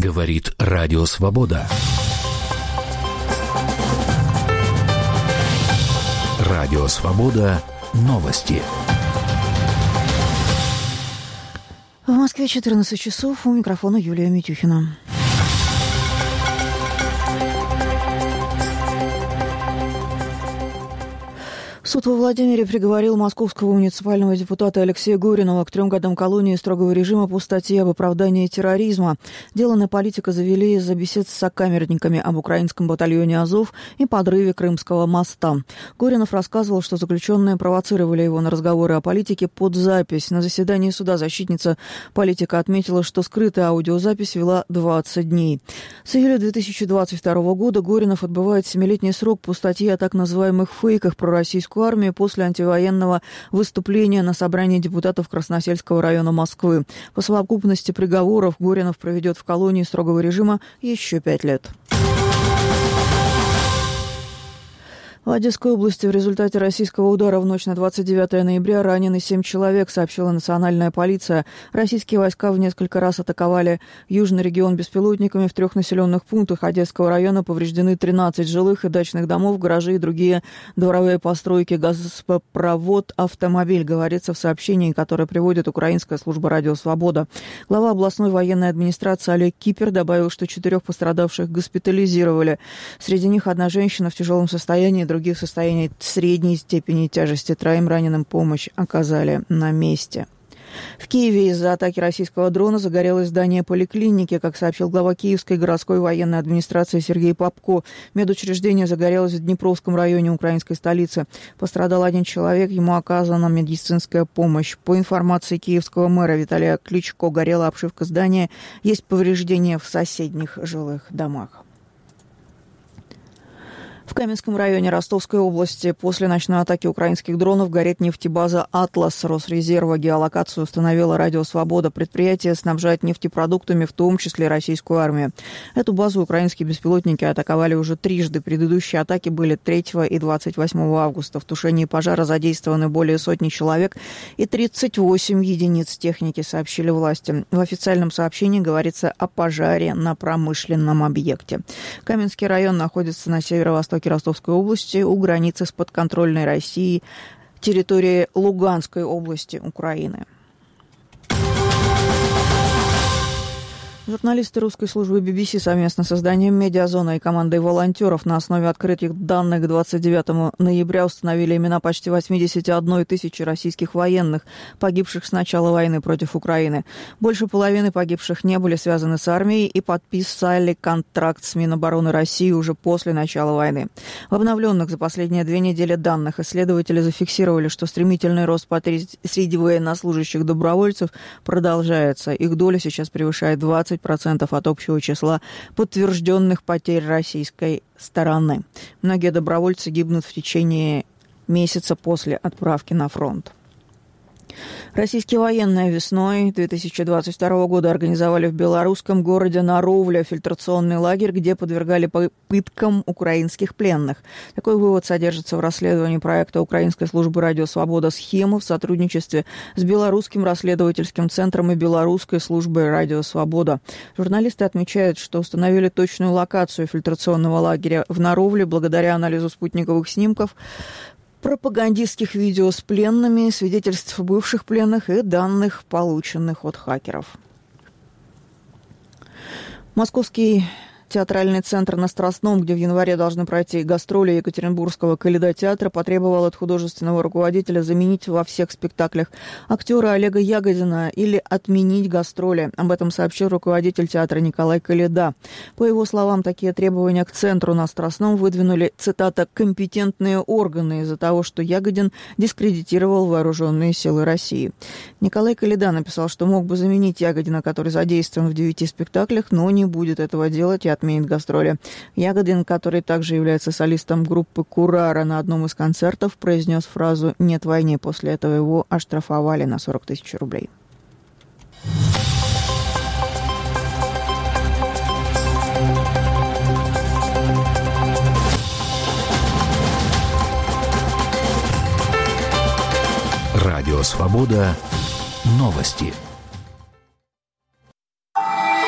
Говорит Радио Свобода. Радио Свобода. Новости. В Москве 14 часов. У микрофона Юлия Митюхина. Суд во Владимире приговорил московского муниципального депутата Алексея Горинова к 3 годам колонии строгого режима по статье об оправдании терроризма. Дело на политика завели из-за бесед с сокамерниками об украинском батальоне «Азов» и подрыве Крымского моста. Горинов рассказывал, что заключенные провоцировали его на разговоры о политике под запись. На заседании суда защитница политика отметила, что скрытая аудиозапись вела 20 дней. С июля 2022 года Горинов отбывает 7-летний срок по статье о так называемых фейках про российскую армию после антивоенного выступления на собрании депутатов Красносельского района Москвы. По совокупности приговоров Горинов проведет в колонии строгого режима еще 5 лет. В Одесской области в результате российского удара в ночь на 29 ноября ранены 7 человек, сообщила национальная полиция. Российские войска в несколько раз атаковали южный регион беспилотниками. В 3 населенных пунктах Одесского района повреждены 13 жилых и дачных домов, гаражи и другие дворовые постройки. Газопровод, автомобиль, говорится в сообщении, которое приводит украинская служба «Радио Свобода». Глава областной военной администрации Олег Кипер добавил, что 4 пострадавших госпитализировали. Среди них одна женщина в тяжелом состоянии, других в состоянии средней степени тяжести. 3 раненым помощь оказали на месте. В Киеве из-за атаки российского дрона загорелось здание поликлиники, как сообщил глава Киевской городской военной администрации Сергей Попко. Медучреждение загорелось в Днепровском районе украинской столицы. Пострадал 1 человек, ему оказана медицинская помощь. По информации киевского мэра Виталия Кличко, горела обшивка здания, есть повреждения в соседних жилых домах. В Каменском районе Ростовской области после ночной атаки украинских дронов горит нефтебаза «Атлас» Росрезерва. Геолокацию установила Радио Свобода. Предприятие снабжает нефтепродуктами, в том числе российскую армию. Эту базу украинские беспилотники атаковали уже трижды. Предыдущие атаки были 3 и 28 августа. В тушении пожара задействованы более сотни человек и 38 единиц техники, сообщили власти. В официальном сообщении говорится о пожаре на промышленном объекте. Каменский район находится на северо-востоке Ростовской области, у границы с подконтрольной Россией территории Луганской области Украины. Журналисты русской службы BBC совместно с изданием «Медиазона» и командой волонтеров на основе открытых данных к 29 ноября установили имена почти 81 тысячи российских военных, погибших с начала войны против Украины. Больше половины погибших не были связаны с армией и подписали контракт с Минобороны России уже после начала войны. В обновленных за последние 2 недели данных исследователи зафиксировали, что стремительный рост потерь среди военнослужащих добровольцев продолжается. Их доля сейчас превышает 20% от общего числа подтвержденных потерь российской стороны. Многие добровольцы гибнут в течение месяца после отправки на фронт. Российские военные весной 2022 года организовали в белорусском городе Наровля фильтрационный лагерь, где подвергали пыткам украинских пленных. Такой вывод содержится в расследовании проекта Украинской службы «Радио Свобода» «Схема» в сотрудничестве с Белорусским расследовательским центром и Белорусской службой «Радио Свобода». Журналисты отмечают, что установили точную локацию фильтрационного лагеря в Наровле благодаря анализу спутниковых снимков, пропагандистских видео с пленными, свидетельств бывших пленных и данных, полученных от хакеров. Московский театральный центр на Страстном, где в январе должны пройти гастроли Екатеринбургского Калейдотеатра, потребовал от художественного руководителя заменить во всех спектаклях актера Олега Ягодина или отменить гастроли. Об этом сообщил руководитель театра Николай Калейда. По его словам, такие требования к центру на Страстном выдвинули, цитата, «компетентные органы» из-за того, что Ягодин дискредитировал вооруженные силы России. Николай Калейда написал, что мог бы заменить Ягодина, который задействован в 9 спектаклях, но не будет этого делать и отменит гастроли. Ягодин, который также является солистом группы «Курара», на одном из концертов произнес фразу «нет войны». После этого его оштрафовали на 40 тысяч рублей. Радио Свобода. Новости.